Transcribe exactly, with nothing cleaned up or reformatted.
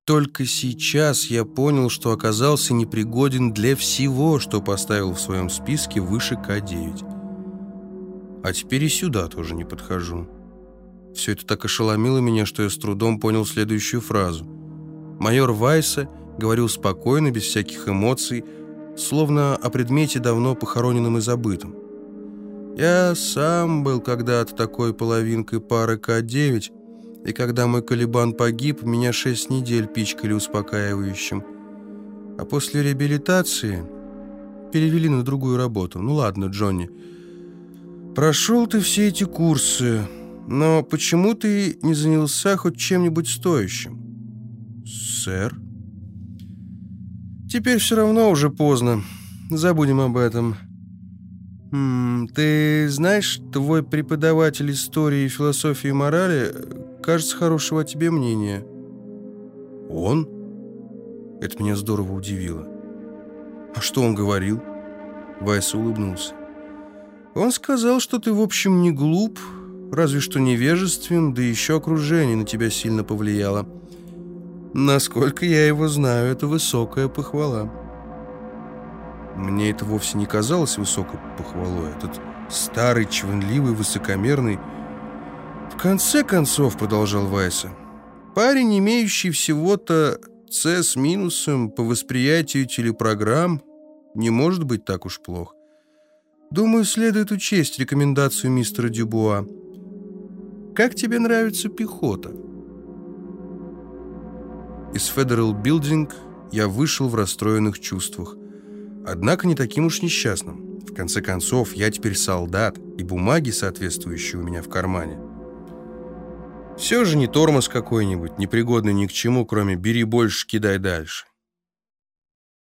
Только сейчас я понял, что оказался непригоден для всего, что поставил в своем списке выше К девять. А теперь и сюда тоже не подхожу. Все это так ошеломило меня, что я с трудом понял следующую фразу. Майор Вайса говорил спокойно, без всяких эмоций, словно о предмете, давно похороненном и забытом. Я сам был когда-то такой половинкой пары К девять, и когда мой Колебан погиб, меня шесть недель пичкали успокаивающим. А после реабилитации перевели на другую работу. Ну ладно, Джонни, прошел ты все эти курсы, но почему ты не занялся хоть чем-нибудь стоящим? Сэр? Теперь все равно уже поздно. Забудем об этом. М-м, ты знаешь, твой преподаватель истории, философии и морали, кажется, хорошего о тебе мнения. Он? Это меня здорово удивило. А что он говорил? Вайс улыбнулся. Он сказал, что ты, в общем, не глуп, разве что невежествен, да еще окружение на тебя сильно повлияло. Насколько я его знаю, это высокая похвала. Мне это вовсе не казалось высокой похвалой. Этот старый, чванливый, высокомерный... В конце концов, продолжал Вайса, парень, имеющий всего-то С с минусом по восприятию телепрограмм, не может быть так уж плох. Думаю, следует учесть рекомендацию мистера Дюбуа. Как тебе нравится пехота? Из Федерал Билдинг я вышел в расстроенных чувствах. Однако не таким уж несчастным. В конце концов, я теперь солдат, и бумаги соответствующие у меня в кармане. Все же не тормоз какой-нибудь, непригодный ни к чему, кроме «бери больше, кидай дальше».